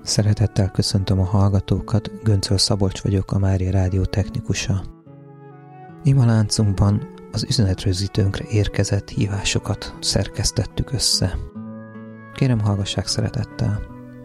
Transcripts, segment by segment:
Szeretettel köszöntöm a hallgatókat, Göncöl Szabolcs vagyok, a Mária Rádió technikusa. Imaláncunkban az üzenetrögzítőnkre érkezett hívásokat szerkesztettük össze. Kérem, hallgassák szeretettel!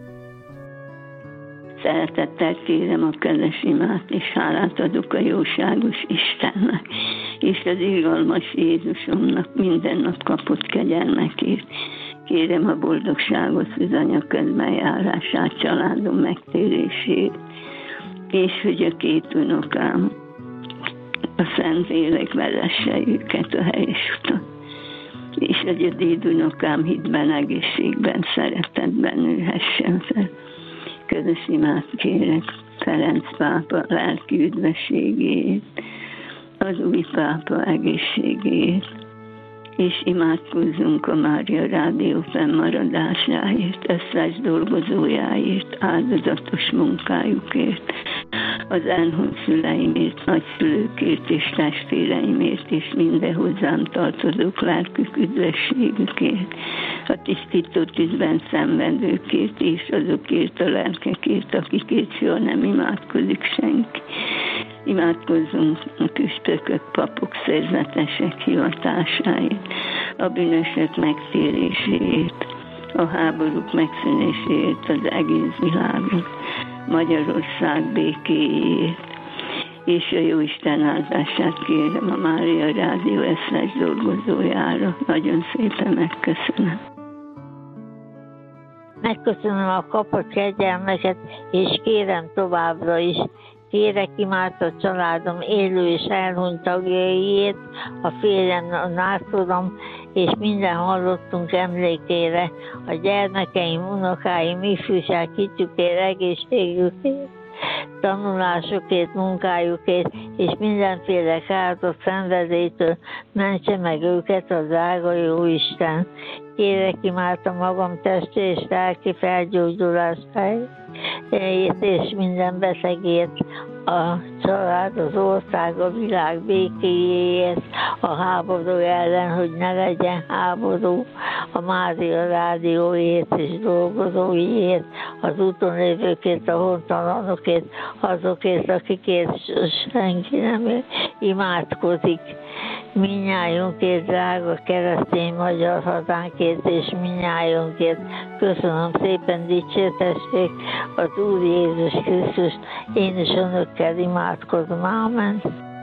Szeretettel kérem a kedves imát, és hálát adok a jóságos Istennek, és az irgalmas Jézusomnak minden nap kapott kegyelmekért. Kérem a boldogságot, az anyaködben járását, családom megtérését, és hogy a két unokám, a Szentlélek vezesse őket a helyes utat, és hogy a dédunokám hitben, egészségben, szeretetben nőhessen fel. Közös imát kérek Ferenc pápa lelki üdvességét, az új pápa egészségét, és imádkozzunk a Mária Rádió fennmaradásáért, összes dolgozójáért, áldozatos munkájukért, az elhunyt szüleimért, nagyszülőkért és testvéreimért, és minden hozzám tartozók lelkük üdvességükért, a tisztító tűzben szenvedőkért, és azokért a lelkekért, akikért soha nem imádkozik senki. Imádkozzunk a püspökök, papok, szerzetesek hivatásáért, a bűnösök megtéréséért, a háborúk megszűnéséért az egész világon, Magyarország békéjéért, és a Jóisten áldását kérem a Mária Rádió összes dolgozójára. Nagyon szépen megköszönöm. Megköszönöm a kapott kegyelmeket, és kérem továbbra is. Kérek imát a családom élő és elhunyt tagjaiért, a férjem, a nászodom, és minden hallottunk emlékére, a gyermekeim, unokáim, ifjúság hitükért, egészségükért, tanulásukért, munkájukért, és mindenféle káros szenvedélytől mentse meg őket a drága jó Isten. Kérek imát a magam testi és lelki felgyógyulásáért, és minden betegért, a család, az ország, a világ békéjéért, a háború ellen, hogy ne legyen háború, a Mária Rádióért és dolgozóiért, az úton lévőkért, a hontalanokért, azokért, akikért senki nem imádkozik. Minnyájunkért, drága keresztény magyar hazánkért és minnyájunkért. Köszönöm szépen, dicsértessék az Úr Jézus Krisztus. Én is önökkel imádkozom. Ámen.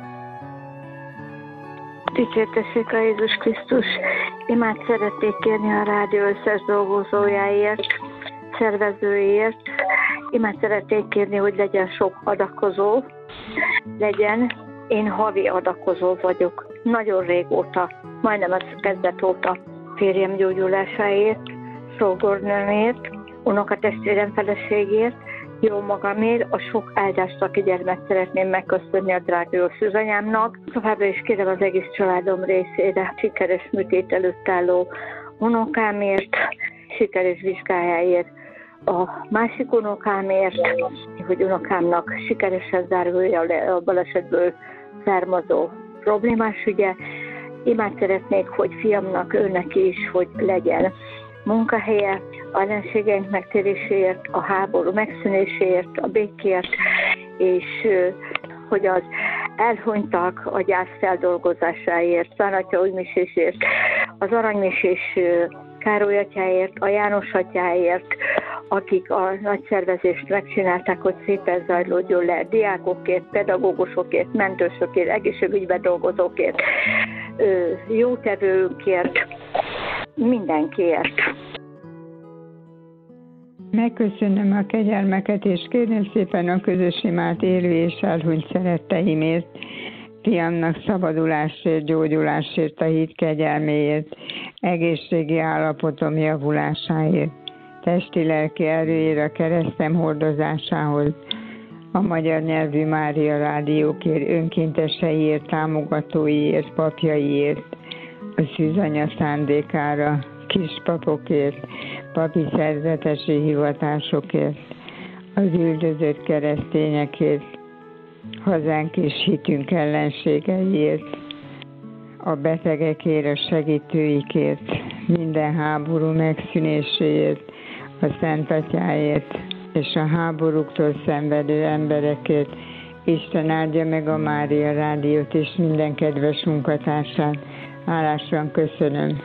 Dicsértessék a Jézus Krisztus. Imát szeretnék kérni a rádió összes dolgozójáért, szervezőért. Imát szeretnék kérni, hogy legyen sok adakozó. Én havi adakozó vagyok. Nagyon régóta, majdnem az kezdet óta férjem gyógyulásáért, szolgornőmért, unokatestvérem feleségért, jó magamért, a sok áldást, aki gyermek szeretném megköszönni a drága jó szűzanyámnak. Továbbra is kérem az egész családom részére, sikeres műtét előtt álló unokámért, sikeres vizsgájáért, a másik unokámért, hogy unokámnak sikeresen zárulja le a balesetből származó problémás ügye. Imát szeretnék, hogy fiamnak, őnek is, hogy legyen munkahelye, a ellenségeink megtéréséért, a háború megszűnéséért, a békért, és hogy az elhunytak a gyász feldolgozásáért, Szánatya újmisésért, az aranymisés Károly atyáért, a János atyáért, akik a nagy szervezést megcsinálták, hogy szépen zajlódjon le, diákokért, pedagógusokért, mentősökért, egészségügyben dolgozókért, jótevőkért, mindenkiért. Megköszönöm a kegyelmeket, és kérném szépen a közös imát élő és elhunyt szeretteimért, fiamnak szabadulásért, gyógyulásért, a hit kegyelméért, egészségi állapotom javulásáért, testi-lelki erőért, a keresztem hordozásához, a magyar nyelvű Mária Rádiókért, önkénteseiért, támogatóiért, papjaiért, a szűzanya szándékára, kispapokért, papi szerzetesi hivatásokért, az üldözött keresztényekért, hazánk és hitünk ellenségeiért, a betegekért, a segítőikért, minden háború megszűnéséért, a Szent Atyáért, és a háborúktól szenvedő emberekért. Isten áldja meg a Mária Rádiót és minden kedves munkatársát. Hálásan köszönöm.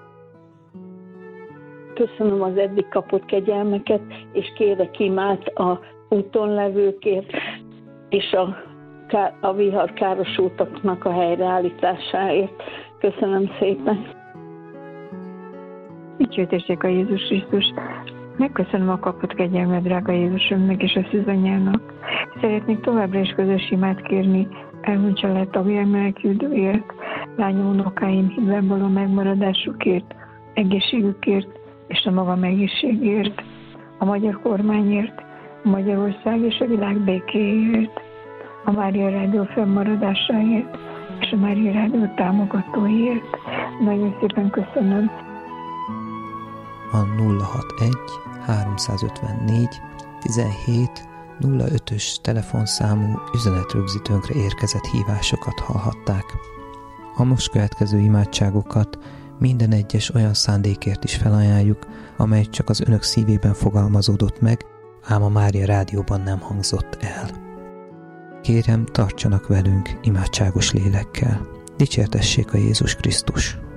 Köszönöm az eddig kapott kegyelmeket, és kérek imát a úton levőkért, és a viharkárosultaknak a helyreállításáért. Köszönöm szépen. Dicsőítessék a Jézus Krisztus. Megköszönöm a kapott kegyelmet, drága Jézusomnak és a szűzanyjának. Szeretnék továbbra is közös imát kérni elhunyt család tagjaim menekülőért, lányom, unokáim hitben való megmaradásukért, egészségükért és a magam egészségért, a magyar kormányért, a Magyarország és a világ békéért, a Mária Rádió fennmaradásáért és a Mária Rádió támogatóiért. Nagyon szépen köszönöm. A 061 354 17 05-ös telefonszámú üzenetrögzítőnkre érkezett hívásokat hallhatták. A most következő imádságokat minden egyes olyan szándékért is felajánljuk, amely csak az önök szívében fogalmazódott meg, ám a Mária Rádióban nem hangzott el. Kérem, tartsanak velünk imádságos lélekkel. Dicsértessék a Jézus Krisztus!